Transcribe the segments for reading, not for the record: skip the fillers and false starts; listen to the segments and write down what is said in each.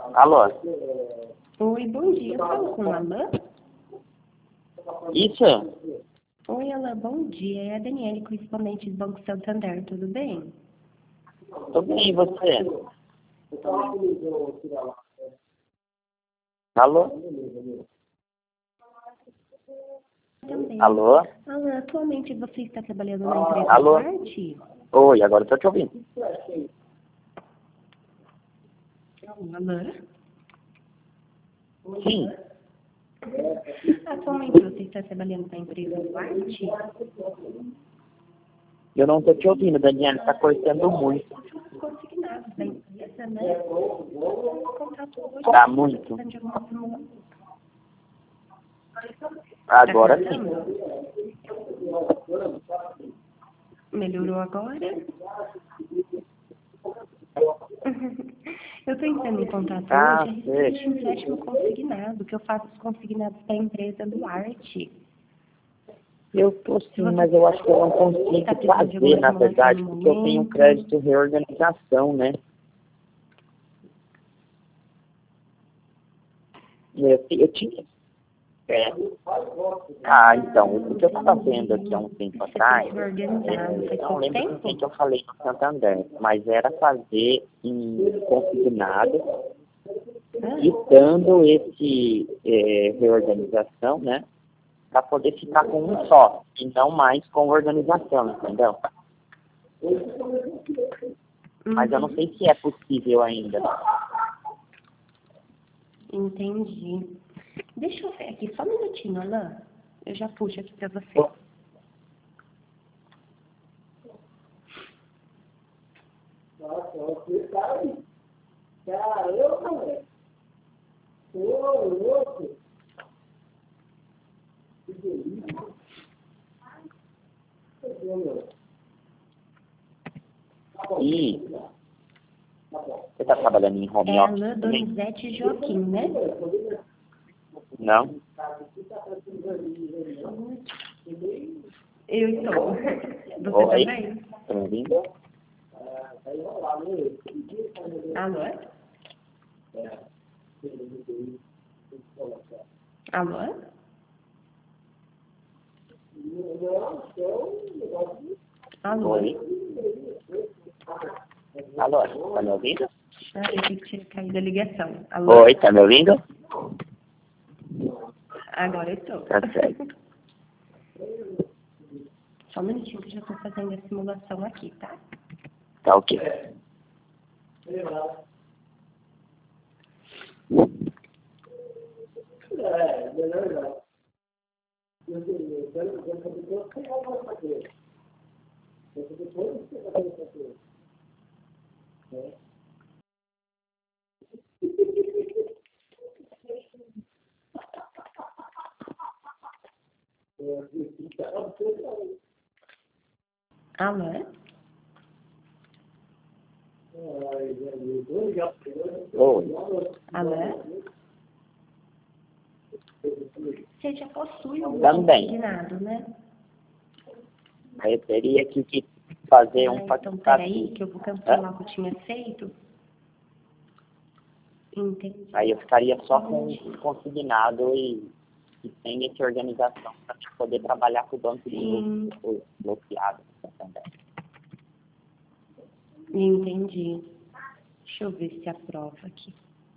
Alô? Oi, bom dia. Eu falo com a Alain? Isso? Oi, Alain, bom dia. É a Daniele, correspondente do Banco Santander. Tudo bem? Tô bem, e você? Alô? Também. Alô? Alain, atualmente você está trabalhando na empresa Alô? Duarte? Oi, agora eu tô te ouvindo. Alain? Sim. Atualmente você está trabalhando na empresa Duarte? Eu não tô te ouvindo, Daniela, tá cortando muito. Os consignados da empresa, né? Contato hoje. Tá muito. De alguma forma. Agora Tá sim. Melhorou agora? Eu estou entrando em contato Ah, hoje a respeito sei. de um empréstimo consignado, que eu faço os consignados da empresa Duarte. Eu tô Se sim, você mas eu acho que eu não consigo está precisando de fazer, alguma na informação verdade, no porque eu tenho momento. crédito reorganização, né? Eu tinha. É. Ah, então, o que eu estava vendo aqui há um tempo Você atrás, precisa organizar, não faz não pouco lembro com tempo? quem que eu falei no Santander, mas era fazer em consignado e dando esse reorganização, né? Para poder ficar com um só, e não mais com organização, entendeu? Mas eu não sei se é possível ainda. Entendi. Deixa eu ver aqui, só um minutinho, Alain. Eu já puxo aqui para você. E você está trabalhando em home É office Alain também? Donizete Joaquim, né? Não? Eu estou. Você Oi? também? Tá me ouvindo? Alô? Alô? Alô? Oi? Alô? Tá me ouvindo? Ah, eu achei que tinha caído a ligação. Alô? Oi, tá me ouvindo? Agora eu estou. Tá certo. Só um minutinho que eu já estou fazendo a simulação aqui, tá? Tá ok. Alô? Oi. Alô? Você já possui um Também. consignado, né? Aí eu teria que fazer um Então, peraí, que eu vou cancelar o que eu tinha feito. Entendi. Aí eu ficaria só com consignado e sem essa organização para poder trabalhar com o banco Sim. bloqueado também. Entendi. Deixa eu ver se aprova aqui.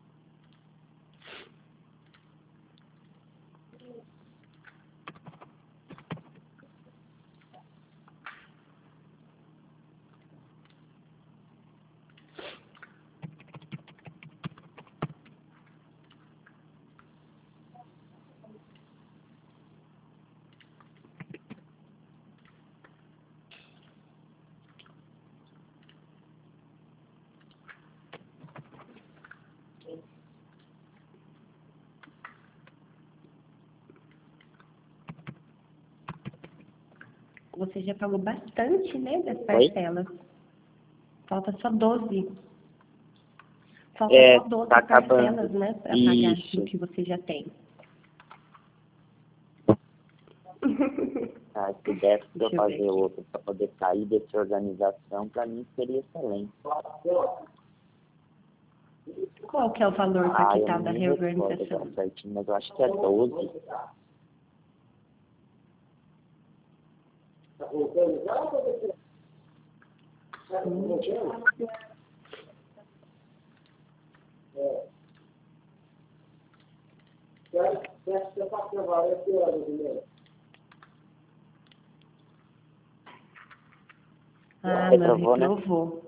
Você já pagou bastante, né, das parcelas. Falta só 12. Falta só 12 tá parcelas, acabando. né, para pagar Isso. aquilo que você já tem. Ah, se desse para eu Deixa eu ver fazer aqui. outro para poder sair dessa organização, para mim seria excelente. Qual que é o valor para Eu quitar não da me recordo reorganização? agora certinho, mas eu acho que é 12. Ah, não, Reprovou, né? reprovou.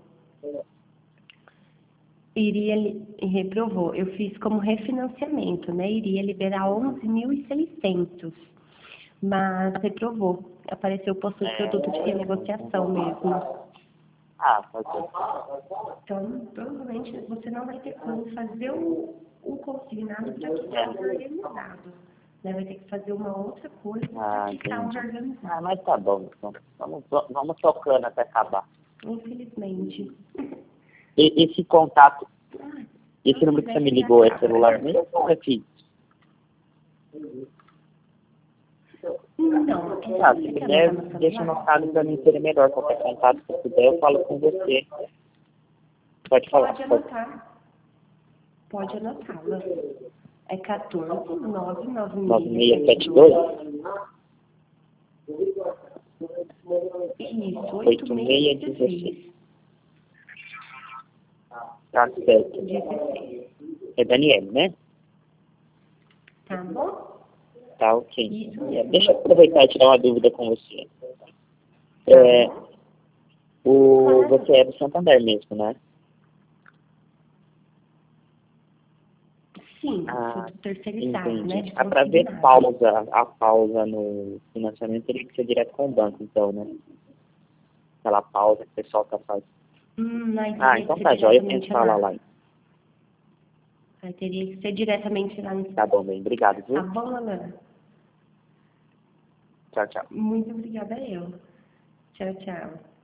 Reprovou. Eu fiz como refinanciamento, né? Iria liberar 11.600, mas reprovou. Apareceu posto de produto de renegociação mesmo. Pode ser. Então, provavelmente você não vai ter como fazer um consignado para quitar os organizados. Né? Vai ter que fazer uma outra coisa para quitar os Entendi. organizados. Mas tá bom, então. Vamos tocando até acabar. Infelizmente. Esse contato, Ah, esse número que você me ligou é celular mesmo ou é fixo? Não, Se puder, deixa anotado para mim ser melhor. Qualquer contato que puder, eu falo com você. Pode falar. Pode anotar. Pode anotá-la. É 14 99672. 9672? Isso, 8616. Tá certo. 16. É Daniel, né? Tá bom? Tá, ok. Isso mesmo. Deixa eu aproveitar e tirar uma dúvida com você. Você é do Santander mesmo, né? Sim, sou terceirizado, né? Entendi. De Para ver consignado. a pausa no financiamento teria que ser direto com o banco, então, né? Aquela pausa que o pessoal tá fazendo. Aí Então teria tá, que ser jóia, eu tento diretamente falar lá. lá. Aí teria que ser diretamente lá no... Tá bom, bem. Obrigado, Tá viu? bom, Ana? Tchau, tchau. Muito obrigada eu. Tchau, tchau.